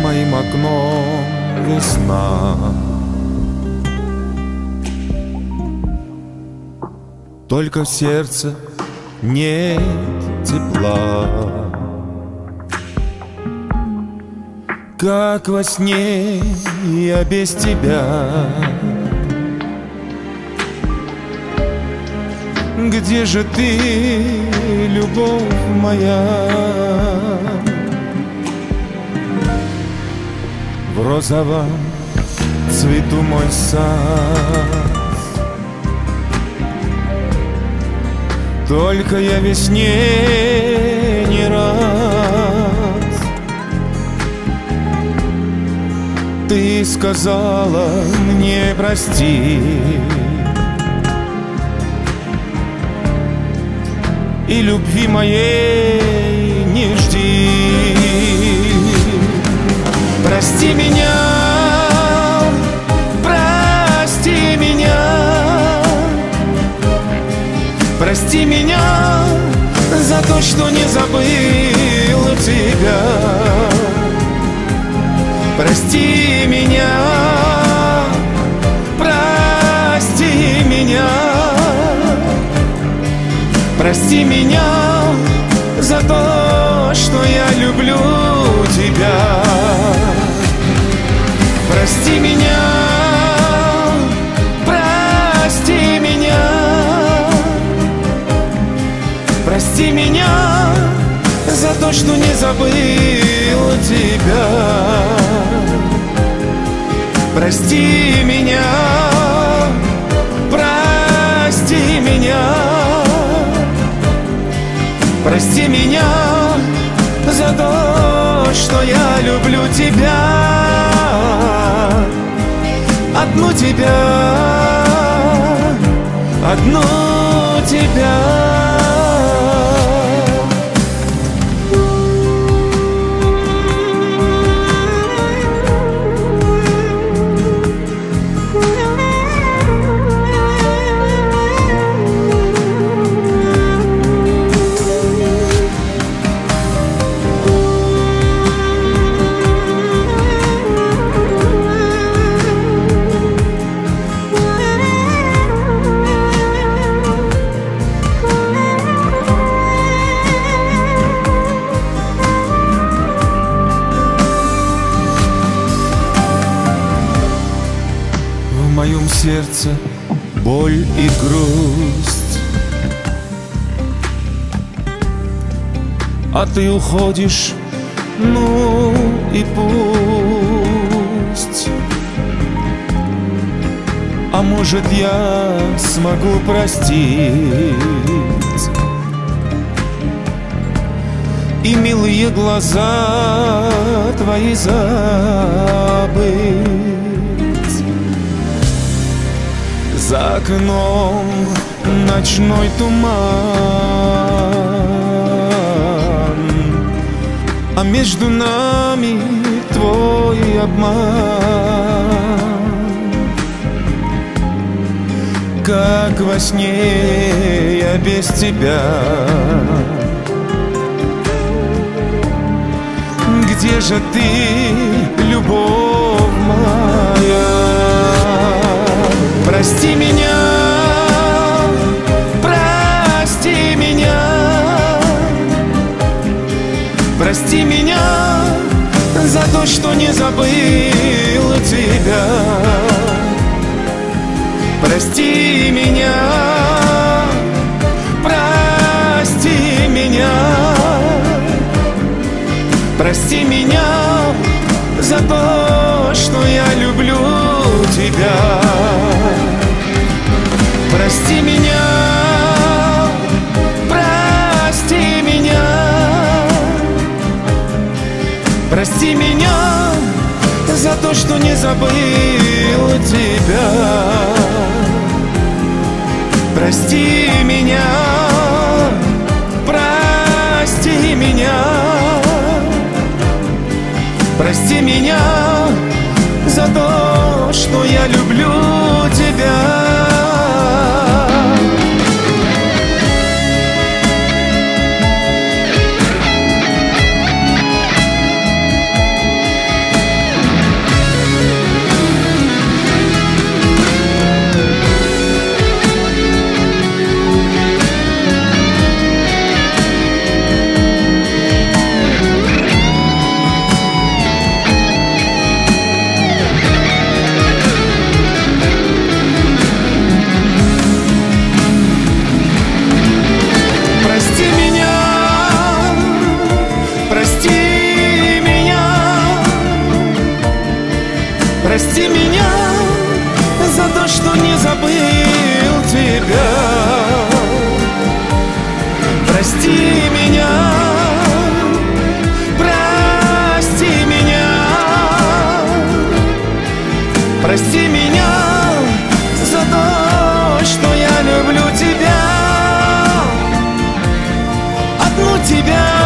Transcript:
моим окном весна. Только в сердце нет тепла, как во сне я без тебя. Где же ты, любовь моя? В розовом цвету мой сад, только я весне не рад. Ты сказала мне прости, и любви моей не жди. Прости меня, прости меня, прости меня за то, что не забыл тебя. Прости меня, прости меня, прости меня за то, что я люблю тебя. Прости меня, прости меня, прости меня за то, что не забыл тебя. Прости меня, прости меня, прости меня за то, что я люблю тебя. Одну тебя, одну тебя. В моем сердце боль и грусть, а ты уходишь, ну и пусть. А может, я смогу простить и милые глаза твои забыть. За окном ночной туман, а между нами твой обман. Как во сне я без тебя. Где же ты, любовь моя? Прости меня, прости меня, прости меня за то, что не забыл тебя. Прости меня, прости меня, прости меня за то, что я люблю тебя. Прости меня, прости меня, прости меня за то, что не забыл тебя. Прости меня, прости меня, прости меня за то, что я люблю тебя. прости меня, прости меня, прости меня за то, что я люблю тебя, одну тебя.